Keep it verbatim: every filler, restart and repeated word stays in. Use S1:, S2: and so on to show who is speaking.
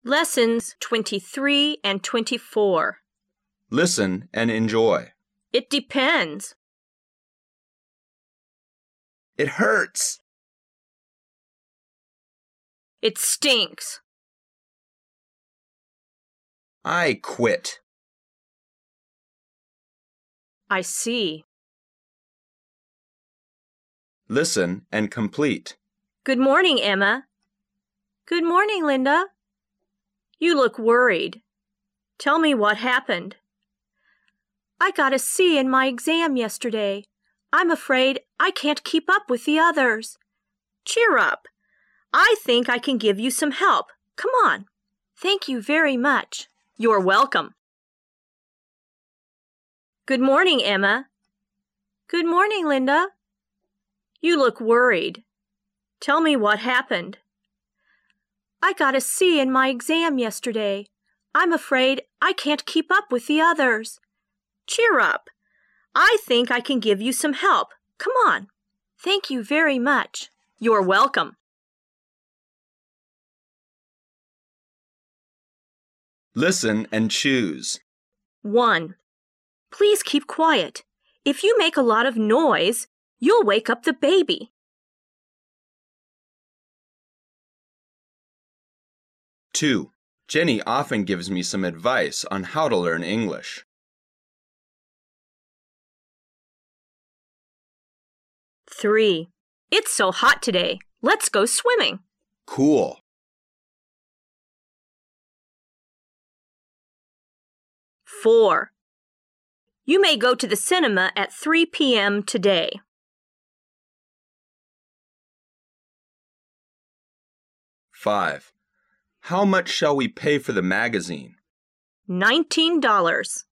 S1: Lessons twenty-three and twenty-four.
S2: Listen and enjoy.
S1: It depends.
S2: It hurts.
S1: It stinks.
S2: I quit.
S1: I see.
S2: Listen and complete.
S1: Good morning, Emma. Good morning, Linda. You look worried. Tell me what happened. I got a C in my exam yesterday. I'm afraid I can't keep up with the others. Cheer up. I think I can give you some help. Come on. Thank you very much. You're welcome. Good morning, Emma. Good morning, Linda. You look worried. Tell me what happened. I got a C in my exam yesterday. I'm afraid I can't keep up with the others. Cheer up. I think I can give you some help. Come on. Thank you very much. You're welcome.
S2: Listen and choose.
S1: one. Please keep quiet. If you make a lot of noise, you'll wake up the baby.
S2: two. Jenny often gives me some advice on how to learn English.
S1: three. It's so hot today. Let's go swimming.
S2: Cool.
S1: four. You may go to the cinema at three p m today.
S2: five. How much shall we pay for the magazine?
S1: nineteen dollars.